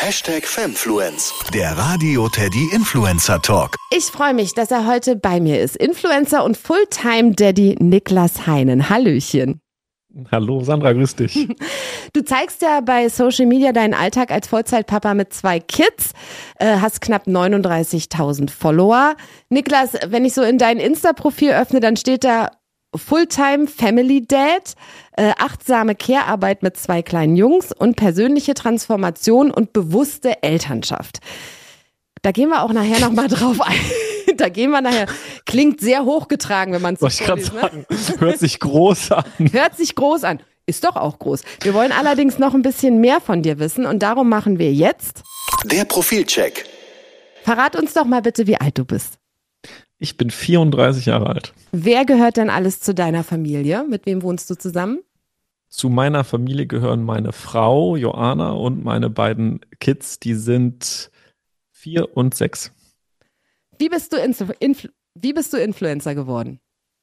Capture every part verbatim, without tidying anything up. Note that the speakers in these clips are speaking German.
Hashtag Femfluence, der Radio Teddy Influencer Talk. Ich freue mich, dass er heute bei mir ist. Influencer und Fulltime-Daddy Niklas Heinen. Hallöchen. Hallo Sandra, grüß dich. Du zeigst ja bei Social Media deinen Alltag als Vollzeitpapa mit zwei Kids, äh, hast knapp neununddreißigtausend Follower. Niklas, wenn ich so in dein Insta-Profil öffne, dann steht da Fulltime Family Dad, äh, achtsame Care-Arbeit mit zwei kleinen Jungs und persönliche Transformation und bewusste Elternschaft. Da gehen wir auch nachher nochmal drauf ein. Da gehen wir nachher. Klingt sehr hochgetragen, wenn man es so vorliest, ne? Sagen, hört sich groß an. Hört sich groß an. Ist doch auch groß. Wir wollen allerdings noch ein bisschen mehr von dir wissen und darum machen wir jetzt der Profilcheck. Verrat uns doch mal bitte, wie alt du bist. Ich bin vierunddreißig Jahre alt. Wer gehört denn alles zu deiner Familie? Mit wem wohnst du zusammen? Zu meiner Familie gehören meine Frau Joanna und meine beiden Kids, die sind vier und sechs. Wie bist du, Influ- Influ- wie bist du Influencer geworden?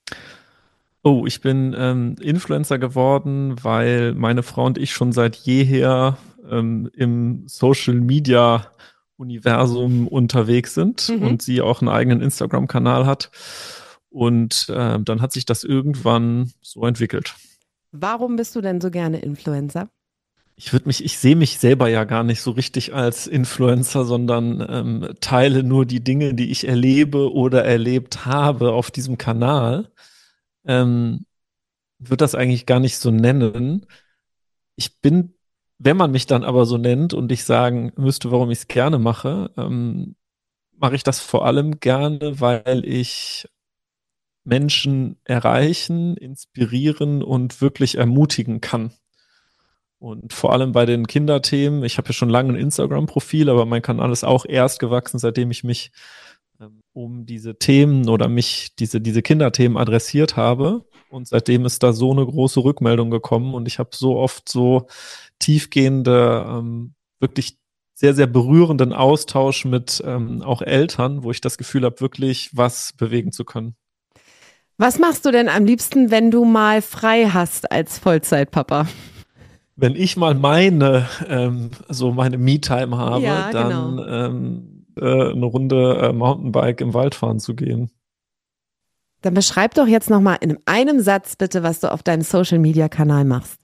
Oh, ich bin ähm, Influencer geworden, weil meine Frau und ich schon seit jeher ähm, im Social Media Universum unterwegs sind mhm. und sie auch einen eigenen Instagram-Kanal hat. Und äh, dann hat sich das irgendwann so entwickelt. Warum bist du denn so gerne Influencer? Ich würde mich, ich sehe mich selber ja gar nicht so richtig als Influencer, sondern ähm, teile nur die Dinge, die ich erlebe oder erlebt habe auf diesem Kanal. Ähm, würde das eigentlich gar nicht so nennen. Ich bin, wenn man mich dann aber so nennt und ich sagen müsste, warum ich es gerne mache, ähm, mache ich das vor allem gerne, weil ich Menschen erreichen, inspirieren und wirklich ermutigen kann. Und vor allem bei den Kinderthemen, ich habe ja schon lange ein Instagram-Profil, aber mein Kanal ist auch erst gewachsen, seitdem ich mich ähm, um diese Themen oder mich diese diese Kinderthemen adressiert habe. Und seitdem ist da so eine große Rückmeldung gekommen und ich habe so oft so tiefgehende, ähm, wirklich sehr, sehr berührenden Austausch mit ähm, auch Eltern, wo ich das Gefühl habe, wirklich was bewegen zu können. Was machst du denn am liebsten, wenn du mal frei hast als Vollzeitpapa? Wenn ich mal meine, ähm, so meine Me-Time habe, ja, dann genau. ähm, äh, eine Runde äh, Mountainbike im Wald fahren zu gehen. Dann beschreib doch jetzt nochmal in einem Satz bitte, was du auf deinem Social-Media-Kanal machst.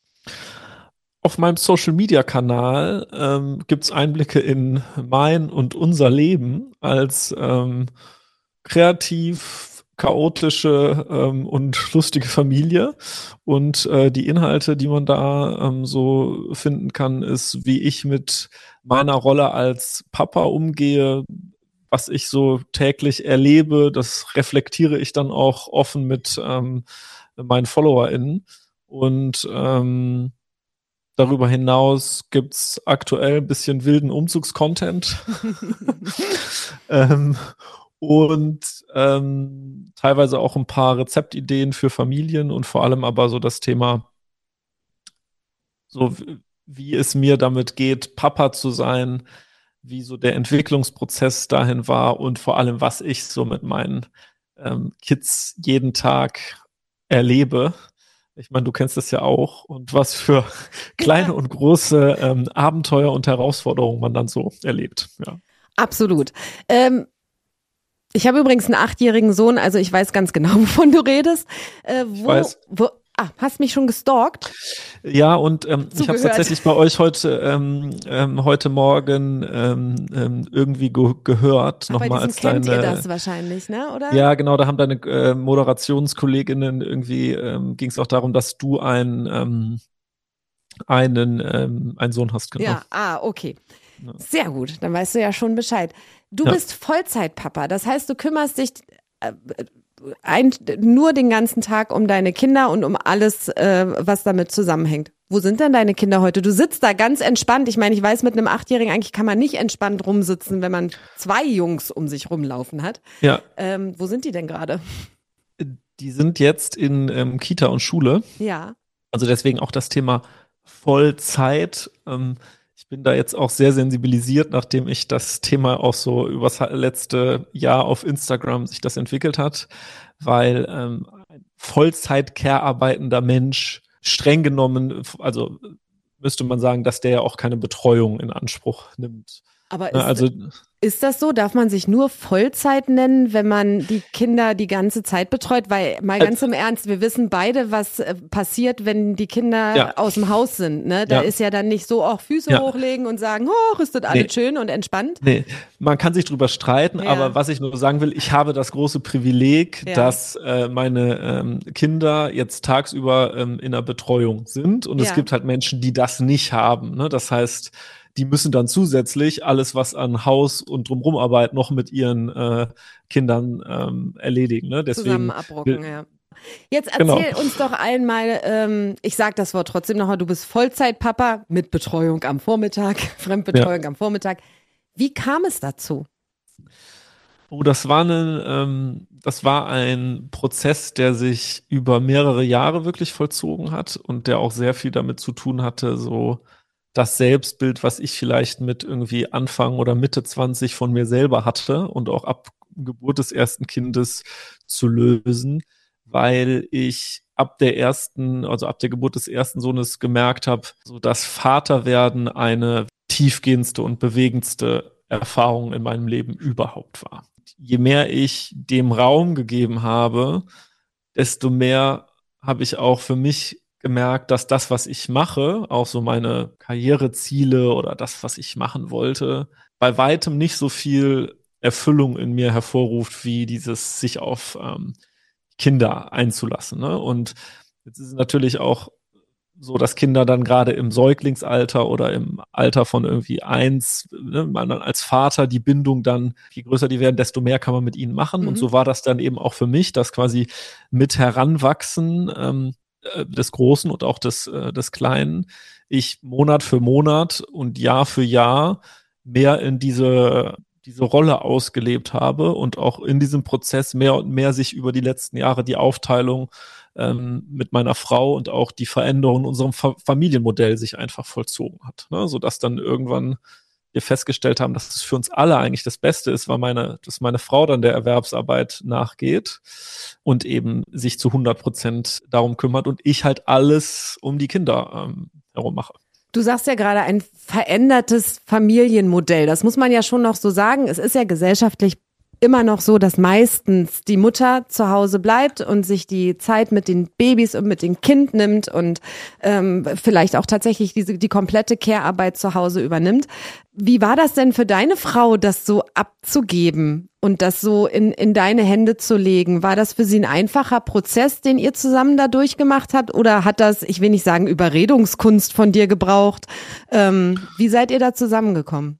Auf meinem Social-Media-Kanal ähm, gibt es Einblicke in mein und unser Leben als ähm, kreativ, chaotische ähm, und lustige Familie. Und äh, die Inhalte, die man da ähm, so finden kann, ist, wie ich mit meiner Rolle als Papa umgehe, was ich so täglich erlebe. Das reflektiere ich dann auch offen mit ähm, meinen FollowerInnen. Und ähm, darüber hinaus gibt's aktuell ein bisschen wilden Umzugscontent. ähm, und ähm, teilweise auch ein paar Rezeptideen für Familien und vor allem aber so das Thema, so wie es mir damit geht, Papa zu sein, wie so der Entwicklungsprozess dahin war und vor allem, was ich so mit meinen ähm, Kids jeden Tag erlebe. Ich meine, du kennst das ja auch und was für kleine und große ähm, Abenteuer und Herausforderungen man dann so erlebt. Ja. Absolut. Ähm, ich habe übrigens einen achtjährigen Sohn, also ich weiß ganz genau, wovon du redest. Äh, wo, ich weiß. Wo, ah, hast mich schon gestalkt? Ja, und ähm, ich habe tatsächlich bei euch heute ähm, ähm, heute Morgen ähm, ähm, irgendwie ge- gehört. Ach, nochmal als kennt deine, ihr das wahrscheinlich, ne? Oder? Ja, genau, da haben deine äh, Moderationskolleginnen irgendwie, ähm, ging es auch darum, dass du ein, ähm, einen, ähm, einen Sohn hast, genau. Ja, ah, okay. Ja. Sehr gut, dann weißt du ja schon Bescheid. Du Ja. bist Vollzeitpapa, das heißt, du kümmerst dich äh, ein, nur den ganzen Tag um deine Kinder und um alles, äh, was damit zusammenhängt. Wo sind denn deine Kinder heute? Du sitzt da ganz entspannt. Ich meine, ich weiß, mit einem Achtjährigen eigentlich kann man nicht entspannt rumsitzen, wenn man zwei Jungs um sich rumlaufen hat. Ja. Ähm, wo sind die denn gerade? Die sind jetzt in ähm, Kita und Schule. Ja. Also deswegen auch das Thema Vollzeit. Ähm, ich bin da jetzt auch sehr sensibilisiert, nachdem ich das Thema auch so übers letzte Jahr auf Instagram sich das entwickelt hat, weil ähm, ein Vollzeit-Care arbeitender Mensch streng genommen, also müsste man sagen, dass der ja auch keine Betreuung in Anspruch nimmt. Aber Ne, ist, also ist das so? Darf man sich nur Vollzeit nennen, wenn man die Kinder die ganze Zeit betreut? Weil mal ganz im Ernst, wir wissen beide, was äh, passiert, wenn die Kinder Ja. aus dem Haus sind. Ne? Da Ja. ist ja dann nicht so auch Füße Ja. hochlegen und sagen, oh, ist das alles Nee. schön und entspannt. Nee, man kann sich drüber streiten, Ja. aber was ich nur sagen will, ich habe das große Privileg, Ja. dass äh, meine ähm, Kinder jetzt tagsüber ähm, in der Betreuung sind und Ja. es gibt halt Menschen, die das nicht haben. Ne? Das heißt, die müssen dann zusätzlich alles, was an Haus- und Drumrumarbeit noch mit ihren äh, Kindern ähm, erledigen. Ne? Deswegen Zusammen abrucken, will- ja. Jetzt Genau. erzähl uns doch einmal, ähm, ich sag das Wort trotzdem noch mal, du bist Vollzeitpapa mit Betreuung am Vormittag, Fremdbetreuung am Vormittag. Wie kam es dazu? Oh, das war ein, ähm, das war ein Prozess, der sich über mehrere Jahre wirklich vollzogen hat und der auch sehr viel damit zu tun hatte, so das Selbstbild, was ich vielleicht mit irgendwie Anfang oder Mitte zwanzig von mir selber hatte und auch ab Geburt des ersten Kindes zu lösen, weil ich ab der ersten, also ab der Geburt des ersten Sohnes gemerkt habe, so dass Vaterwerden eine tiefgehendste und bewegendste Erfahrung in meinem Leben überhaupt war. Je mehr ich dem Raum gegeben habe, desto mehr habe ich auch für mich gemerkt, dass das, was ich mache, auch so meine Karriereziele oder das, was ich machen wollte, bei weitem nicht so viel Erfüllung in mir hervorruft, wie dieses sich auf ähm, Kinder einzulassen. Ne? Und jetzt ist es natürlich auch so, dass Kinder dann gerade im Säuglingsalter oder im Alter von irgendwie eins, ne, man dann als Vater die Bindung dann, je größer die werden, desto mehr kann man mit ihnen machen. Mhm. Und so war das dann eben auch für mich, dass quasi mit Heranwachsen ähm, äh, des Großen und auch des, äh, des Kleinen ich Monat für Monat und Jahr für Jahr mehr in diese diese Rolle ausgelebt habe und auch in diesem Prozess mehr und mehr sich über die letzten Jahre die Aufteilung ähm, mit meiner Frau und auch die Veränderung in unserem Fa- Familienmodell sich einfach vollzogen hat. Ne? Sodass dann irgendwann wir festgestellt haben, dass es für uns alle eigentlich das Beste ist, weil meine, dass meine Frau dann der Erwerbsarbeit nachgeht und eben sich zu hundert Prozent darum kümmert und ich halt alles um die Kinder ähm, herum mache. Du sagst ja gerade ein verändertes Familienmodell. Das muss man ja schon noch so sagen. Es ist ja gesellschaftlich immer noch so, dass meistens die Mutter zu Hause bleibt und sich die Zeit mit den Babys und mit dem Kind nimmt und ähm, vielleicht auch tatsächlich diese die komplette Care-Arbeit zu Hause übernimmt. Wie war das denn für deine Frau, das so abzugeben und das so in in deine Hände zu legen? War das für sie ein einfacher Prozess, den ihr zusammen da durchgemacht habt? Oder hat das, ich will nicht sagen, Überredungskunst von dir gebraucht? Ähm, wie seid ihr da zusammengekommen?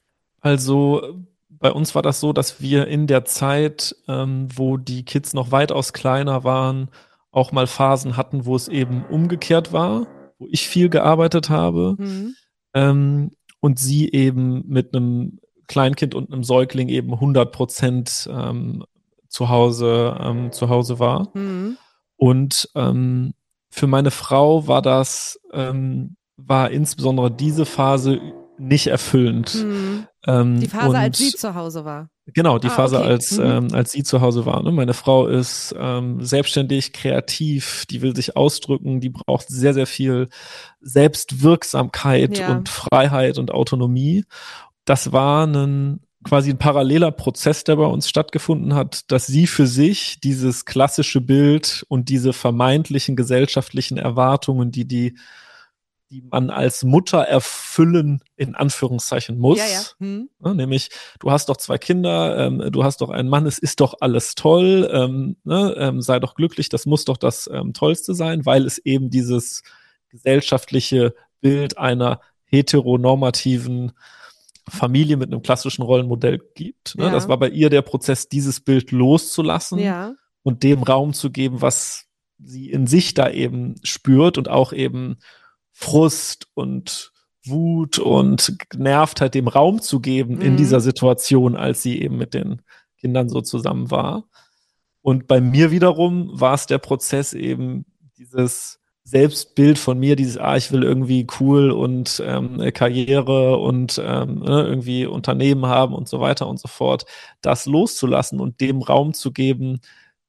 Also bei uns war das so, dass wir in der Zeit, ähm, wo die Kids noch weitaus kleiner waren, auch mal Phasen hatten, wo es eben umgekehrt war, wo ich viel gearbeitet habe Mhm. ähm, und sie eben mit einem Kleinkind und einem Säugling eben hundert Prozent ähm, zu Hause ähm, zu Hause war. Mhm. Und ähm, für meine Frau war das, ähm, war insbesondere diese Phase nicht erfüllend. Mhm. Ähm, Die Phase, und als sie zu Hause war. Genau, die Ah, Phase, okay. als, Mhm. ähm, als sie zu Hause war. Ne? Meine Frau ist ähm, selbstständig, kreativ, die will sich ausdrücken, die braucht sehr, sehr viel Selbstwirksamkeit Ja. und Freiheit und Autonomie. Das war ein quasi ein paralleler Prozess, der bei uns stattgefunden hat, dass sie für sich dieses klassische Bild und diese vermeintlichen gesellschaftlichen Erwartungen, die die die man als Mutter erfüllen, in Anführungszeichen muss. Ja, ja. Mhm. Ne, nämlich, du hast doch zwei Kinder, ähm, du hast doch einen Mann, es ist doch alles toll, ähm, ne, ähm, sei doch glücklich, das muss doch das ähm, Tollste sein, weil es eben dieses gesellschaftliche Bild einer heteronormativen Familie mit einem klassischen Rollenmodell gibt. Ne? Ja. Das war bei ihr der Prozess, dieses Bild loszulassen Ja. und dem Raum zu geben, was sie in sich da eben spürt und auch eben Frust und Wut und Genervtheit dem Raum zu geben in Mhm. dieser Situation, als sie eben mit den Kindern so zusammen war. Und bei mir wiederum war es der Prozess eben dieses Selbstbild von mir, dieses, ah, ich will irgendwie cool und ähm, Karriere und ähm, ne, irgendwie Unternehmen haben und so weiter und so fort, das loszulassen und dem Raum zu geben,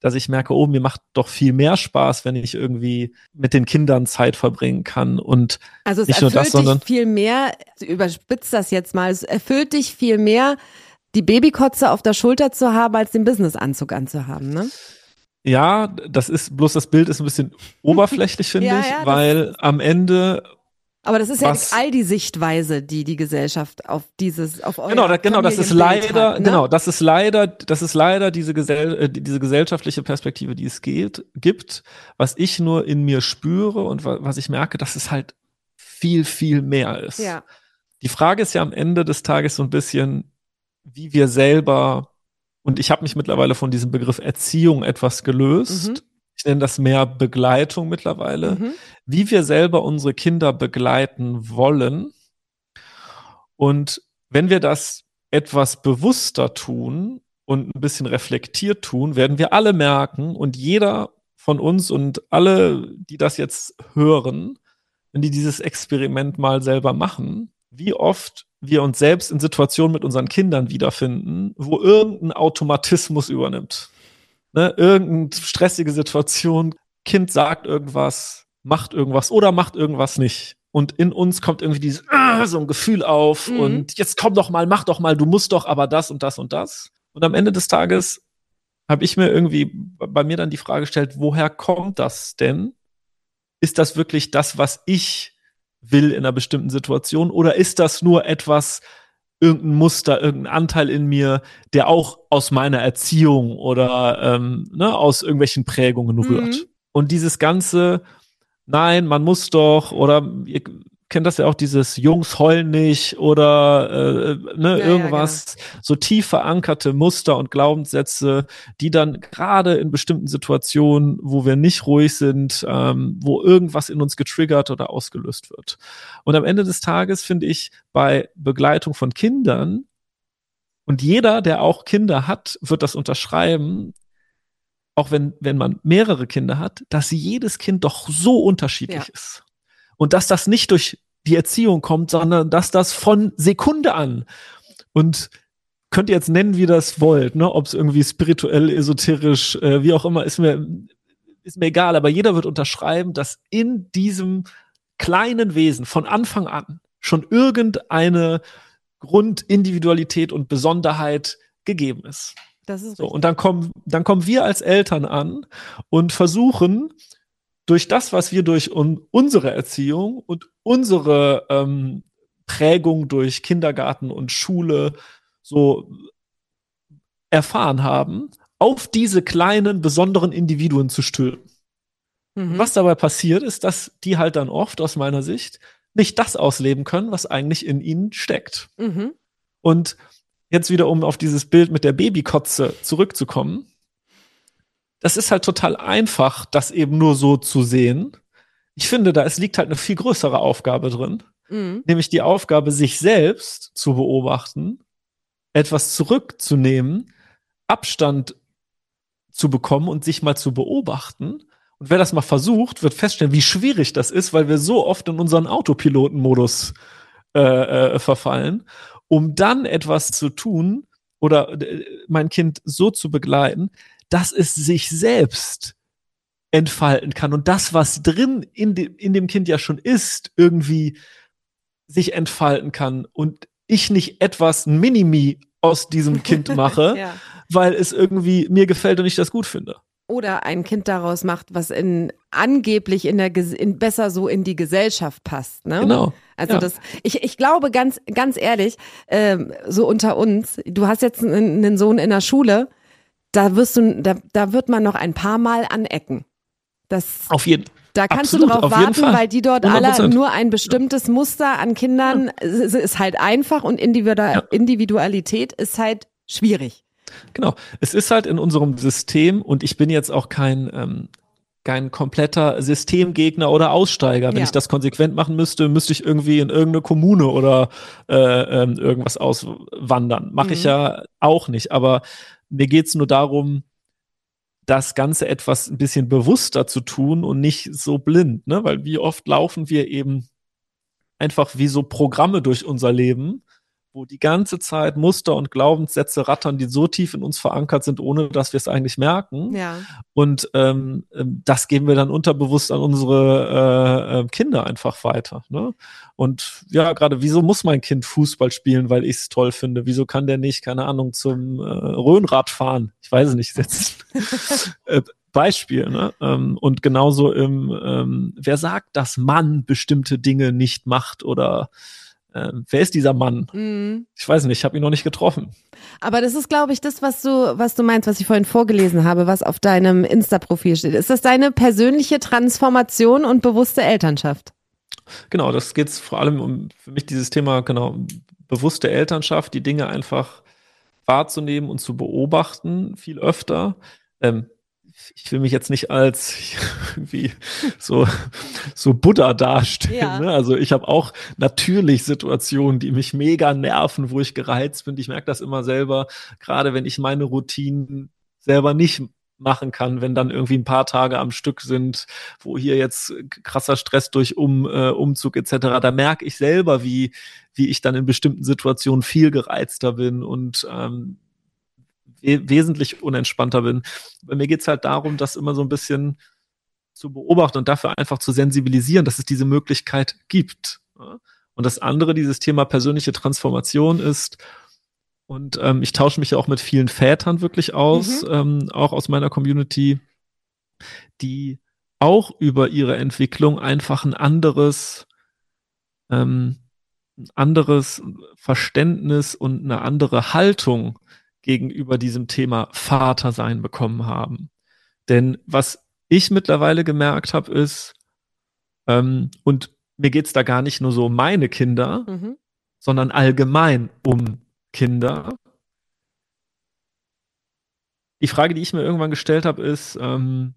dass ich merke, oh, mir macht doch viel mehr Spaß, wenn ich irgendwie mit den Kindern Zeit verbringen kann und also es nicht nur erfüllt das, sondern dich viel mehr, überspitzt das jetzt mal, es erfüllt dich viel mehr, die Babykotze auf der Schulter zu haben, als den Businessanzug anzuhaben, ne? ja, das ist bloß das Bild ist ein bisschen oberflächlich, finde Ja, ich, ja, das weil ist- am Ende Aber das ist Was- ja all die Sichtweise, die die Gesellschaft auf dieses, auf euer Genau, da, genau, das ist Familienbild leider, hat, ne? genau, das ist leider, das ist leider diese Gesell äh, diese gesellschaftliche Perspektive, die es geht, gibt, was ich nur in mir spüre und wa was ich merke, dass es halt viel, viel mehr ist. Ja. Die Frage ist ja am Ende des Tages so ein bisschen, wie wir selber, und ich habe mich mittlerweile von diesem Begriff Erziehung etwas gelöst. Mhm. Ich nenne das mehr Begleitung mittlerweile, Mhm. wie wir selber unsere Kinder begleiten wollen. Und wenn wir das etwas bewusster tun und ein bisschen reflektiert tun, werden wir alle merken und jeder von uns und alle, die das jetzt hören, wenn die dieses Experiment mal selber machen, wie oft wir uns selbst in Situationen mit unseren Kindern wiederfinden, wo irgendein Automatismus übernimmt. Ne? Irgendeine stressige Situation, Kind sagt irgendwas, macht irgendwas oder macht irgendwas nicht. Und in uns kommt irgendwie dieses äh, so ein Gefühl auf Mhm. und jetzt komm doch mal, mach doch mal, du musst doch aber das und das und das. Und am Ende des Tages habe ich mir irgendwie bei mir dann die Frage gestellt, woher kommt das denn? Ist das wirklich das, was ich will in einer bestimmten Situation? Oder ist das nur etwas, irgendein Muster, irgendein Anteil in mir, der auch aus meiner Erziehung oder ähm, ne, aus irgendwelchen Prägungen rührt? Mhm. Und dieses ganze, nein, man muss doch, oder ihr kennt das ja auch, dieses Jungs heulen nicht oder äh, ne, Ja, irgendwas, so tief verankerte Muster und Glaubenssätze, die dann gerade in bestimmten Situationen, wo wir nicht ruhig sind, ähm, wo irgendwas in uns getriggert oder ausgelöst wird. Und am Ende des Tages finde ich bei Begleitung von Kindern, und jeder, der auch Kinder hat, wird das unterschreiben, auch wenn, wenn man mehrere Kinder hat, dass jedes Kind doch so unterschiedlich Ja. ist. Und dass das nicht durch die Erziehung kommt, sondern dass das von Sekunde an, und könnt ihr jetzt nennen, wie ihr das wollt, ne? Ob es irgendwie spirituell, esoterisch, äh, wie auch immer, ist mir, ist mir egal, aber jeder wird unterschreiben, dass in diesem kleinen Wesen von Anfang an schon irgendeine Grundindividualität und Besonderheit gegeben ist. Das ist So, richtig. und dann kommen, dann kommen wir als Eltern an und versuchen, durch das, was wir durch un unsere Erziehung und unsere ähm, Prägung durch Kindergarten und Schule so erfahren haben, auf diese kleinen, besonderen Individuen zu stülpen. Mhm. Was dabei passiert, ist, dass die halt dann oft aus meiner Sicht nicht das ausleben können, was eigentlich in ihnen steckt. Mhm. Und jetzt wieder, um auf dieses Bild mit der Babykotze zurückzukommen, das ist halt total einfach, das eben nur so zu sehen. Ich finde, da es liegt halt eine viel größere Aufgabe drin, Mhm. nämlich die Aufgabe, sich selbst zu beobachten, etwas zurückzunehmen, Abstand zu bekommen und sich mal zu beobachten. Und wer das mal versucht, wird feststellen, wie schwierig das ist, weil wir so oft in unseren Autopilotenmodus äh, äh, verfallen, um dann etwas zu tun oder äh, mein Kind so zu begleiten, dass es sich selbst entfalten kann und das, was drin in, de, in dem Kind ja schon ist, irgendwie sich entfalten kann und ich nicht etwas, ein Mini-Me aus diesem Kind mache, Ja. weil es irgendwie mir gefällt und ich das gut finde. Oder ein Kind daraus macht, was in angeblich in der Ges- in, besser so in die Gesellschaft passt, ne? Genau. Also Ja. das, ich, ich glaube ganz, ganz ehrlich, ähm, so unter uns, du hast jetzt einen, einen Sohn in der Schule, da wirst du, da, da wird man noch ein paar Mal anecken. Das, Auf jeden da kannst absolut, du drauf auf jeden warten, Fall. weil die dort hundert alle Prozent. nur ein bestimmtes Muster an Kindern, es ist halt einfach und Individu- Ja. Individualität ist halt schwierig. Genau. Es ist halt in unserem System, und ich bin jetzt auch kein, ähm, kein kompletter Systemgegner oder Aussteiger. Wenn Ja. ich das konsequent machen müsste, müsste ich irgendwie in irgendeine Kommune oder äh, ähm, irgendwas auswandern. Mache ich Mhm. ja auch nicht. Aber mir geht's nur darum, das Ganze etwas ein bisschen bewusster zu tun und nicht so blind, ne? Weil wie oft laufen wir eben einfach wie so Programme durch unser Leben, wo die ganze Zeit Muster und Glaubenssätze rattern, die so tief in uns verankert sind, ohne dass wir es eigentlich merken. Ja. Und ähm, das geben wir dann unterbewusst an unsere äh, Kinder einfach weiter. Ne? Und ja, gerade, wieso muss mein Kind Fußball spielen, weil ich es toll finde? Wieso kann der nicht, keine Ahnung, zum äh, Rhönrad fahren? Ich weiß es nicht, jetzt äh, Beispiel. Ne? Ähm, und genauso im, ähm, wer sagt, dass Mann bestimmte Dinge nicht macht oder Ähm, wer ist dieser Mann? Mhm. Ich weiß nicht, ich habe ihn noch nicht getroffen. Aber das ist, glaube ich, das, was du, was du meinst, was ich vorhin vorgelesen habe, was auf deinem Insta-Profil steht. Ist das deine persönliche Transformation und bewusste Elternschaft? Genau, das geht vor allem um für mich dieses Thema, genau, bewusste Elternschaft, die Dinge einfach wahrzunehmen und zu beobachten, viel öfter. Ähm, ich will mich jetzt nicht als irgendwie so, so Buddha darstellen. Ja. Ne? Also ich habe auch natürlich Situationen, die mich mega nerven, wo ich gereizt bin. Ich merke das immer selber, gerade wenn ich meine Routinen selber nicht machen kann, wenn dann irgendwie ein paar Tage am Stück sind, wo hier jetzt krasser Stress durch um, äh, Umzug et cetera. Da merke ich selber, wie, wie ich dann in bestimmten Situationen viel gereizter bin und ähm, wesentlich unentspannter bin. Bei mir geht's halt darum, das immer so ein bisschen zu beobachten und dafür einfach zu sensibilisieren, dass es diese Möglichkeit gibt. Und das andere, dieses Thema persönliche Transformation ist, und ähm, ich tausche mich ja auch mit vielen Vätern wirklich aus, mhm. ähm, auch aus meiner Community, die auch über ihre Entwicklung einfach ein anderes, ähm, ein anderes Verständnis und eine andere Haltung gegenüber diesem Thema Vatersein bekommen haben. Denn was ich mittlerweile gemerkt habe, ist, ähm, und mir geht's da gar nicht nur so um meine Kinder, mhm. sondern allgemein um Kinder. Die Frage, die ich mir irgendwann gestellt habe, ist, ähm,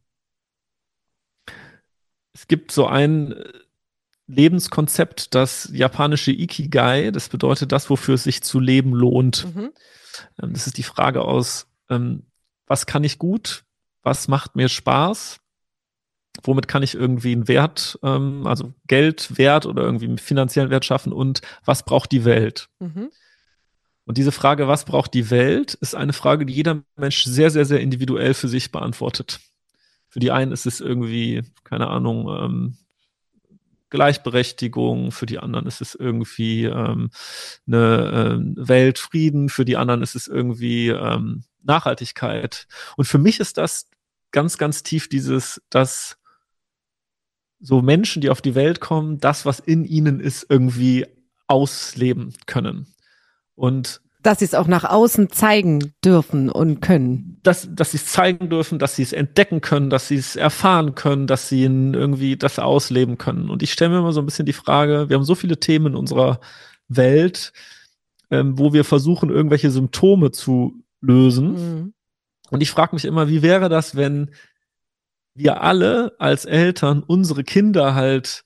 es gibt so ein Lebenskonzept, das japanische Ikigai, das bedeutet das, wofür es sich zu leben lohnt. Mhm. Das ist die Frage aus, ähm, was kann ich gut, was macht mir Spaß, womit kann ich irgendwie einen Wert, ähm, also Geld, Wert oder irgendwie einen finanziellen Wert schaffen und was braucht die Welt? Mhm. Und diese Frage, was braucht die Welt, ist eine Frage, die jeder Mensch sehr, sehr, sehr individuell für sich beantwortet. Für die einen ist es irgendwie, keine Ahnung, ähm, Gleichberechtigung, für die anderen ist es irgendwie ähm, eine äh, Weltfrieden, für die anderen ist es irgendwie ähm, Nachhaltigkeit. Und für mich ist das ganz, ganz tief dieses, dass so Menschen, die auf die Welt kommen, das, was in ihnen ist, irgendwie ausleben können. Und dass sie es auch nach außen zeigen dürfen und können. Dass, dass sie es zeigen dürfen, dass sie es entdecken können, dass sie es erfahren können, dass sie irgendwie das ausleben können. Und ich stelle mir immer so ein bisschen die Frage, wir haben so viele Themen in unserer Welt, ähm, wo wir versuchen, irgendwelche Symptome zu lösen. Mhm. Und ich frage mich immer, wie wäre das, wenn wir alle als Eltern unsere Kinder halt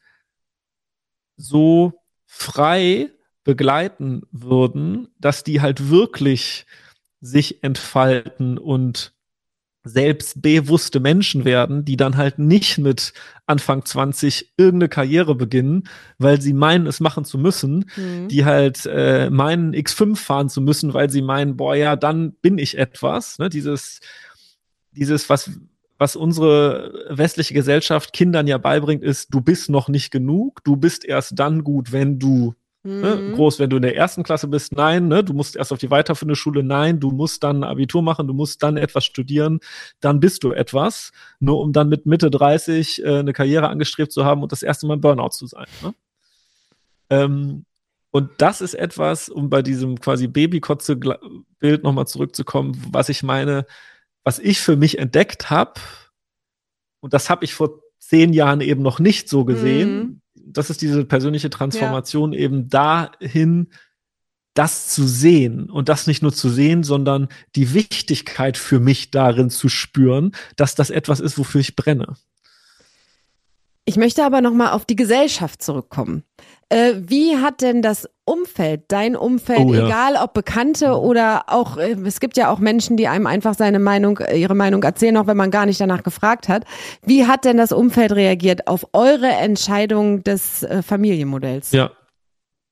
so frei begleiten würden, dass die halt wirklich sich entfalten und selbstbewusste Menschen werden, die dann halt nicht mit Anfang zwanzig irgendeine Karriere beginnen, weil sie meinen, es machen zu müssen, mhm. die halt äh, meinen, X fünf fahren zu müssen, weil sie meinen, boah, ja, dann bin ich etwas. Ne? Dieses, dieses, was was unsere westliche Gesellschaft Kindern ja beibringt, ist, du bist noch nicht genug, du bist erst dann gut, wenn du Mhm. Ne, groß, wenn du in der ersten Klasse bist, nein, ne, du musst erst auf die weiterführende Schule, nein, du musst dann Abitur machen, du musst dann etwas studieren, dann bist du etwas, nur um dann mit Mitte dreißig äh, eine Karriere angestrebt zu haben und das erste Mal im Burnout zu sein. Ne? Ähm, und das ist etwas, um bei diesem quasi Babykotze-Bild nochmal zurückzukommen, was ich meine, was ich für mich entdeckt habe, und das habe ich vor zehn Jahren eben noch nicht so gesehen. Mhm. Das ist diese persönliche Transformation, ja. Eben dahin, das zu sehen und das nicht nur zu sehen, sondern die Wichtigkeit für mich darin zu spüren, dass das etwas ist, wofür ich brenne. Ich möchte aber noch mal auf die Gesellschaft zurückkommen. Äh, wie hat denn das Umfeld, dein Umfeld, oh, ja. egal ob Bekannte oder auch, äh, es gibt ja auch Menschen, die einem einfach seine Meinung, ihre Meinung erzählen, auch wenn man gar nicht danach gefragt hat. Wie hat denn das Umfeld reagiert auf eure Entscheidung des äh, Familienmodells? Ja,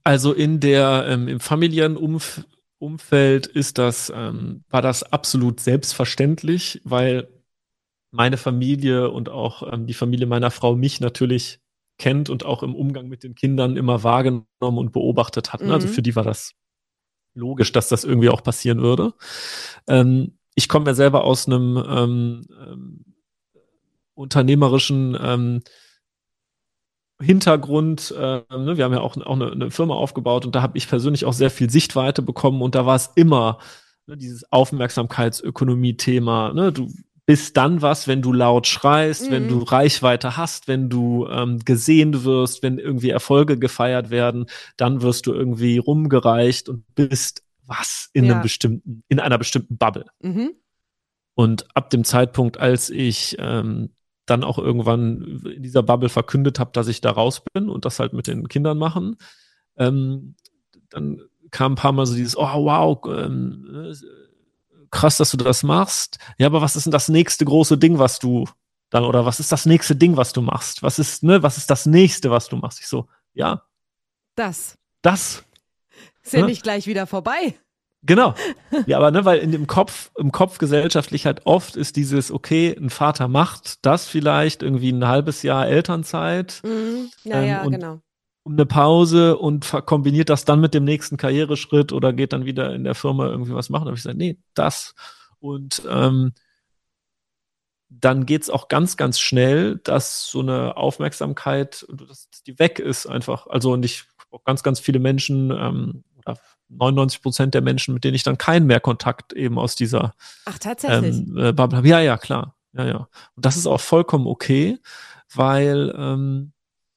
Also in der, ähm, im familiären Umf- Umfeld ist das, ähm, war das absolut selbstverständlich, weil meine Familie und auch ähm, die Familie meiner Frau mich natürlich kennt und auch im Umgang mit den Kindern immer wahrgenommen und beobachtet hatten. Also Mhm. für die war das logisch, dass das irgendwie auch passieren würde. Ähm, ich komme ja selber aus einem ähm, ähm, unternehmerischen ähm, Hintergrund. Äh, ne? Wir haben ja auch, auch eine, eine Firma aufgebaut und da habe ich persönlich auch sehr viel Sichtweite bekommen und da war es immer ne, dieses Aufmerksamkeitsökonomie-Thema. Ne? Du bist dann was, wenn du laut schreist, wenn du Mhm. Reichweite hast, wenn du ähm, gesehen wirst, wenn irgendwie Erfolge gefeiert werden, dann wirst du irgendwie rumgereicht und bist was in einem Ja. bestimmten, in einer bestimmten Bubble. Mhm. Und ab dem Zeitpunkt, als ich ähm, dann auch irgendwann in dieser Bubble verkündet habe, dass ich da raus bin und das halt mit den Kindern machen, ähm, dann kam ein paar Mal so dieses, oh wow, ähm, krass, dass du das machst. Ja, aber was ist denn das nächste große Ding, was du dann, oder was ist das nächste Ding, was du machst? Was ist, ne, was ist das nächste, was du machst? Ich so, ja, Das das. ist ja Ne? nicht gleich wieder vorbei. Genau. Ja, aber ne, weil in dem Kopf, im Kopf gesellschaftlich halt oft ist dieses, okay, ein Vater macht das vielleicht irgendwie ein halbes Jahr Elternzeit Mhm. Ja, ähm, ja, und genau. um eine Pause und ver- kombiniert das dann mit dem nächsten Karriereschritt oder geht dann wieder in der Firma irgendwie was machen. Da habe ich gesagt, nee, das. Und ähm, dann geht's auch ganz, ganz schnell, dass so eine Aufmerksamkeit, dass die weg ist einfach. Also und ich auch ganz, ganz viele Menschen, ähm, oder neunundneunzig Prozent der Menschen, mit denen ich dann keinen mehr Kontakt eben aus dieser Ach, tatsächlich. ähm, äh, Bubble habe. Ja, ja, klar. Ja, ja. Und das ist auch vollkommen okay, weil ähm,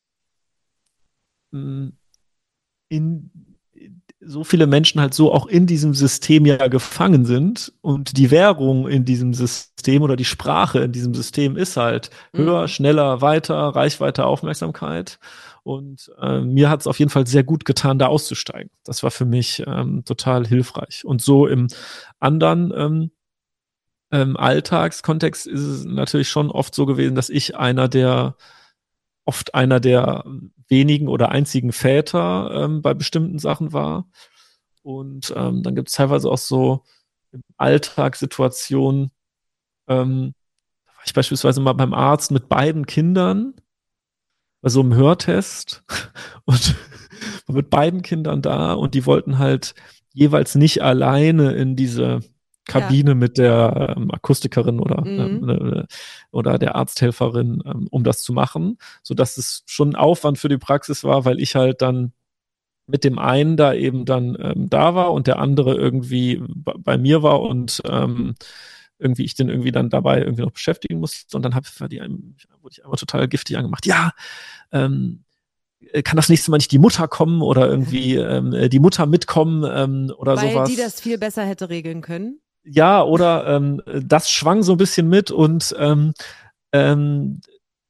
mh, in so viele Menschen halt so auch in diesem System ja gefangen sind und die Währung in diesem System oder die Sprache in diesem System ist halt höher, Mhm. schneller, weiter, Reichweite, Aufmerksamkeit. Und äh, mir hat es auf jeden Fall sehr gut getan, da auszusteigen. Das war für mich ähm, total hilfreich. Und so im anderen ähm, ähm, Alltagskontext ist es natürlich schon oft so gewesen, dass ich einer der oft einer der wenigen oder einzigen Väter ähm, bei bestimmten Sachen war. Und ähm, dann gibt es teilweise auch so Alltagssituationen. Ähm, da war ich beispielsweise mal beim Arzt mit beiden Kindern bei so einem Hörtest und war mit beiden Kindern da und die wollten halt jeweils nicht alleine in diese Ja. Kabine mit der ähm, Akustikerin oder, ähm, Mhm. ne, oder der Arzthelferin, ähm, um das zu machen, so dass es schon ein Aufwand für die Praxis war, weil ich halt dann mit dem einen da eben dann ähm, da war und der andere irgendwie b- bei mir war und ähm, irgendwie ich den irgendwie dann dabei irgendwie noch beschäftigen musste und dann hab, war die einem, wurde ich einmal total giftig angemacht. Ja, ähm, kann das nächste Mal nicht die Mutter kommen oder irgendwie ähm, äh, die Mutter mitkommen ähm, oder Weil die sowas. das viel besser hätte regeln können. Ja, oder ähm, das schwang so ein bisschen mit und ähm, ähm,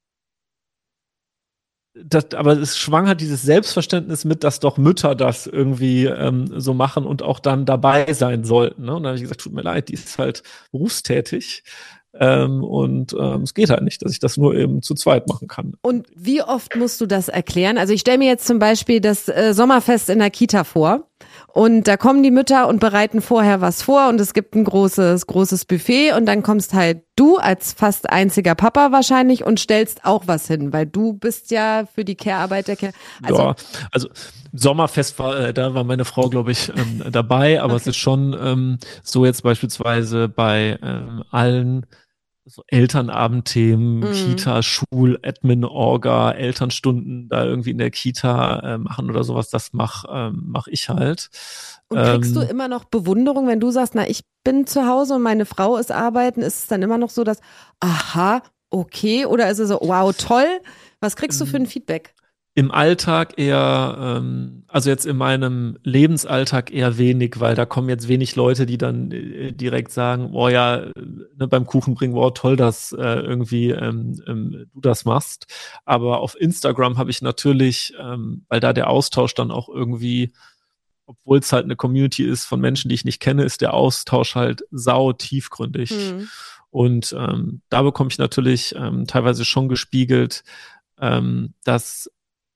das, aber es schwang halt dieses Selbstverständnis mit, dass doch Mütter das irgendwie ähm, so machen und auch dann dabei sein sollten. Ne? Und dann habe ich gesagt, tut mir leid, die ist halt berufstätig ähm, und ähm, es geht halt nicht, dass ich das nur eben zu zweit machen kann. Und wie oft musst du das erklären? Also ich stelle mir jetzt zum Beispiel das äh, Sommerfest in der Kita vor und da kommen die Mütter und bereiten vorher was vor und es gibt ein großes, großes Buffet und dann kommst halt du als fast einziger Papa wahrscheinlich und stellst auch was hin, weil du bist ja für die Care-Arbeit der Care. Also, Ja, also Sommerfest war, äh, da war meine Frau, glaube ich, ähm, dabei, aber es okay. ist schon ähm, so jetzt beispielsweise bei ähm, allen so Elternabendthemen, Mhm. Kita, Schul, Admin, Orga, Elternstunden da irgendwie in der Kita äh, machen oder sowas, das mach, ähm, mach ich halt. Und kriegst du Ähm, immer noch Bewunderung, wenn du sagst, na, ich bin zu Hause und meine Frau ist arbeiten, ist es dann immer noch so, dass, aha, okay, oder ist es so, wow, toll? Was kriegst du für ein Feedback? Im Alltag eher, ähm, also jetzt in meinem Lebensalltag eher wenig, weil da kommen jetzt wenig Leute, die dann äh, direkt sagen, oh ja, äh, ne, beim Kuchen bringen, wow, toll, dass äh, irgendwie ähm, ähm, du das machst. Aber auf Instagram habe ich natürlich, ähm, weil da der Austausch dann auch irgendwie, obwohl es halt eine Community ist von Menschen, die ich nicht kenne, ist der Austausch halt sau tiefgründig. Hm. Und ähm, da bekomme ich natürlich ähm, teilweise schon gespiegelt, ähm, dass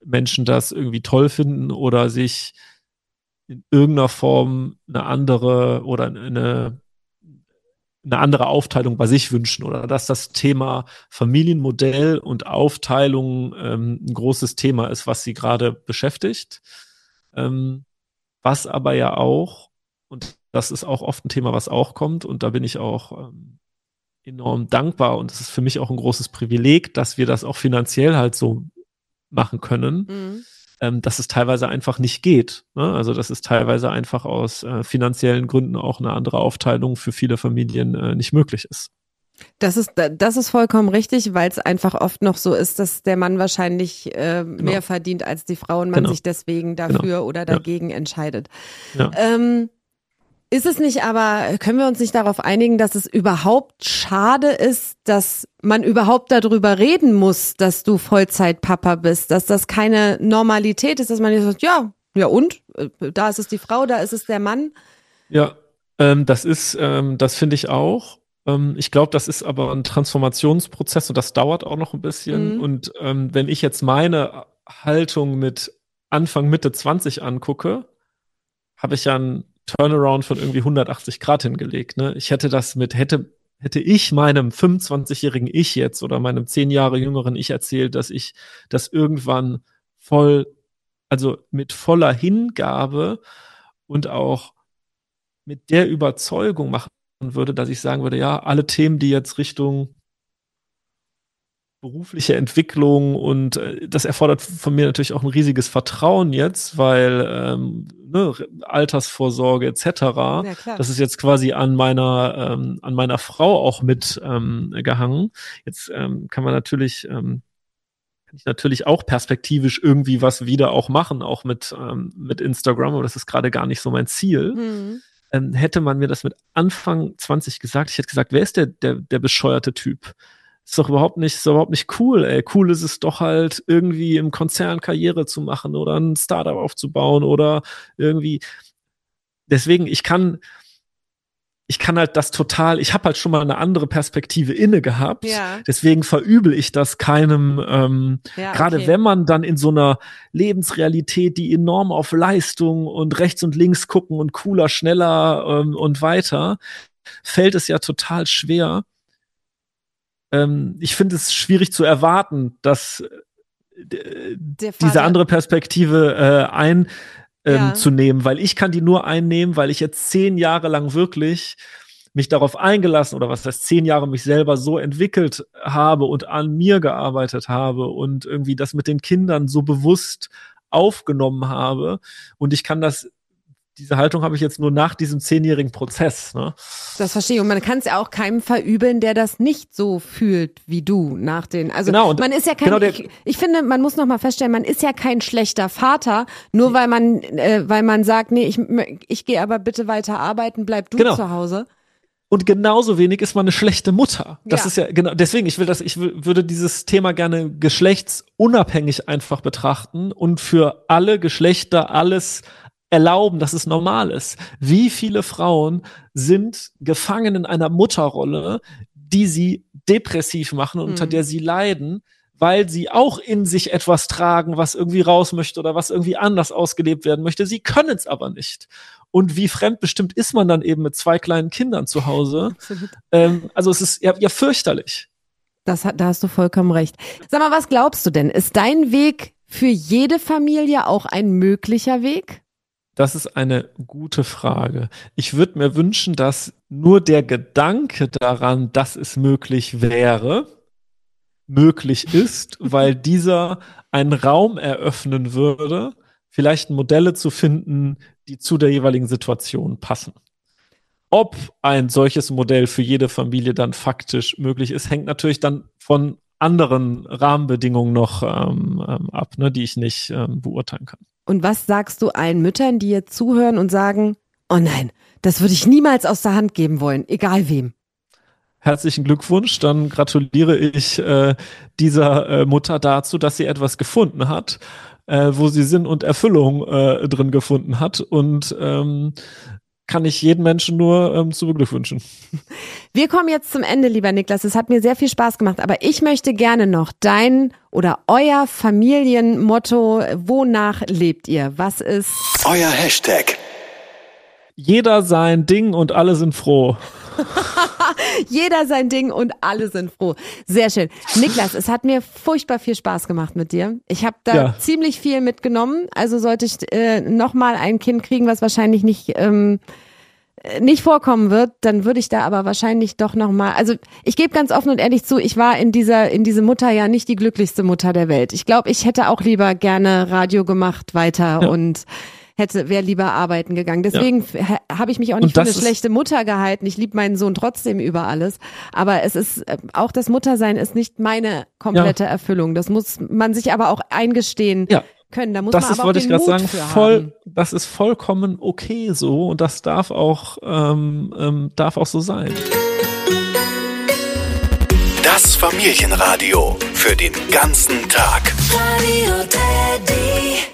Menschen das irgendwie toll finden oder sich in irgendeiner Form eine andere oder eine, eine andere Aufteilung bei sich wünschen oder dass das Thema Familienmodell und Aufteilung ähm, ein großes Thema ist, was sie gerade beschäftigt. Ähm, was aber ja auch, und das ist auch oft ein Thema, was auch kommt, und da bin ich auch ähm, enorm dankbar und es ist für mich auch ein großes Privileg, dass wir das auch finanziell halt so machen können, Mhm. ähm, dass es teilweise einfach nicht geht. Ne? Also dass es teilweise einfach aus äh, finanziellen Gründen auch eine andere Aufteilung für viele Familien äh, nicht möglich ist. Das ist, das ist vollkommen richtig, weil es einfach oft noch so ist, dass der Mann wahrscheinlich äh, Genau. mehr verdient als die Frau und man Genau. sich deswegen dafür Genau. oder dagegen ja. entscheidet. Ja. Ähm, ist es nicht aber, können wir uns nicht darauf einigen, dass es überhaupt schade ist, dass man überhaupt darüber reden muss, dass du Vollzeitpapa bist, dass das keine Normalität ist, dass man jetzt sagt, ja, ja und? Da ist es die Frau, da ist es der Mann. Ja, ähm, das ist, ähm, das finde ich auch. Ähm, ich glaube, das ist aber ein Transformationsprozess und das dauert auch noch ein bisschen. Mhm. Und ähm, wenn ich jetzt meine Haltung mit Anfang, Mitte zwanzig angucke, habe ich ja einen Turnaround von irgendwie hundertachtzig Grad hingelegt. Ne? Ich hätte das mit, hätte, hätte ich meinem fünfundzwanzigjährigen Ich jetzt oder meinem zehn Jahre jüngeren Ich erzählt, dass ich das irgendwann voll, also mit voller Hingabe und auch mit der Überzeugung machen würde, dass ich sagen würde, ja, alle Themen, die jetzt Richtung berufliche Entwicklung und äh, das erfordert von mir natürlich auch ein riesiges Vertrauen jetzt, weil ähm, ne, Altersvorsorge et cetera. Ja, klar. Das ist jetzt quasi an meiner ähm, an meiner Frau auch mit ähm, gehangen. Jetzt ähm, kann man natürlich ähm, kann ich natürlich auch perspektivisch irgendwie was wieder auch machen, auch mit ähm, mit Instagram, aber das ist gerade gar nicht so mein Ziel. Mhm. Ähm, hätte man mir das mit Anfang zwanzig gesagt, ich hätte gesagt, wer ist der der der bescheuerte Typ? Ist doch überhaupt nicht, ist doch überhaupt nicht cool, ey. Cool ist es doch halt, irgendwie im Konzern Karriere zu machen oder ein Startup aufzubauen oder irgendwie. Deswegen, ich kann, ich kann halt das total, ich habe halt schon mal eine andere Perspektive inne gehabt. Ja. Deswegen verübel ich das keinem, ähm, Ja, gerade okay. wenn man dann in so einer Lebensrealität, die enorm auf Leistung und rechts und links gucken und cooler, schneller ähm, und weiter, fällt es ja total schwer. Ähm, ich finde es schwierig zu erwarten, dass äh, Der diese Vater- andere Perspektive äh, einzunehmen, ähm, Ja. zu nehmen, weil ich kann die nur einnehmen, weil ich jetzt zehn Jahre lang wirklich mich darauf eingelassen oder was heißt zehn Jahre mich selber so entwickelt habe und an mir gearbeitet habe und irgendwie das mit den Kindern so bewusst aufgenommen habe und ich kann das diese Haltung habe ich jetzt nur nach diesem zehnjährigen Prozess. Ne? Das verstehe ich. Und man kann es ja auch keinem verübeln, der das nicht so fühlt wie du nach den. Also Genau, und man ist ja kein. genau der- ich, ich finde, man muss noch mal feststellen, man ist ja kein schlechter Vater, nur weil man, äh, weil man sagt, nee, ich, ich gehe aber bitte weiter arbeiten, bleib du Genau. zu Hause. Und genauso wenig ist man eine schlechte Mutter. Das Ja. ist ja genau, deswegen, ich will das, ich w- würde dieses Thema gerne geschlechtsunabhängig einfach betrachten und für alle Geschlechter alles erlauben, dass es normal ist. Wie viele Frauen sind gefangen in einer Mutterrolle, die sie depressiv machen und unter Mhm. der sie leiden, weil sie auch in sich etwas tragen, was irgendwie raus möchte oder was irgendwie anders ausgelebt werden möchte. Sie können es aber nicht. Und wie fremdbestimmt ist man dann eben mit zwei kleinen Kindern zu Hause? Absolut. Ähm, also es ist ja, ja fürchterlich. Das hat, da hast du vollkommen recht. Sag mal, was glaubst du denn? Ist dein Weg für jede Familie auch ein möglicher Weg? Das ist eine gute Frage. Ich würde mir wünschen, dass nur der Gedanke daran, dass es möglich wäre, möglich ist, weil dieser einen Raum eröffnen würde, vielleicht Modelle zu finden, die zu der jeweiligen Situation passen. Ob ein solches Modell für jede Familie dann faktisch möglich ist, hängt natürlich dann von anderen Rahmenbedingungen noch ähm, ähm, ab, ne, die ich nicht ähm, beurteilen kann. Und was sagst du allen Müttern, die jetzt zuhören und sagen, oh nein, das würde ich niemals aus der Hand geben wollen, egal wem? Herzlichen Glückwunsch, dann gratuliere ich äh, dieser äh, Mutter dazu, dass sie etwas gefunden hat, äh, wo sie Sinn und Erfüllung äh, drin gefunden hat und ähm, kann ich jeden Menschen nur ähm, zu beglückwünschen. Wir kommen jetzt zum Ende, lieber Niklas. Es hat mir sehr viel Spaß gemacht, aber ich möchte gerne noch dein oder euer Familienmotto, wonach lebt ihr? Was ist Euer Hashtag. Jeder sein Ding und alle sind froh. Jeder sein Ding und alle sind froh. Sehr schön. Niklas, es hat mir furchtbar viel Spaß gemacht mit dir. Ich habe da Ja. ziemlich viel mitgenommen. Also sollte ich äh, nochmal ein Kind kriegen, was wahrscheinlich nicht ähm, nicht vorkommen wird, dann würde ich da aber wahrscheinlich doch nochmal, also ich gebe ganz offen und ehrlich zu, ich war in dieser in diese Mutter ja nicht die glücklichste Mutter der Welt. Ich glaube, ich hätte auch lieber gerne Radio gemacht weiter Ja. und hätte, wäre lieber arbeiten gegangen. Deswegen ja. habe ich mich auch nicht Und für eine das ist- schlechte Mutter gehalten. Ich liebe meinen Sohn trotzdem über alles. Aber es ist, äh, auch das Muttersein ist nicht meine komplette Ja. Erfüllung. Das muss man sich aber auch eingestehen Ja. können. Da muss Das man ist, aber auch wollte den ich gerade Mut sagen, für voll, haben. das ist vollkommen okay so und das darf auch, ähm, ähm, darf auch so sein. Das Familienradio für den ganzen Tag. Radio Teddy.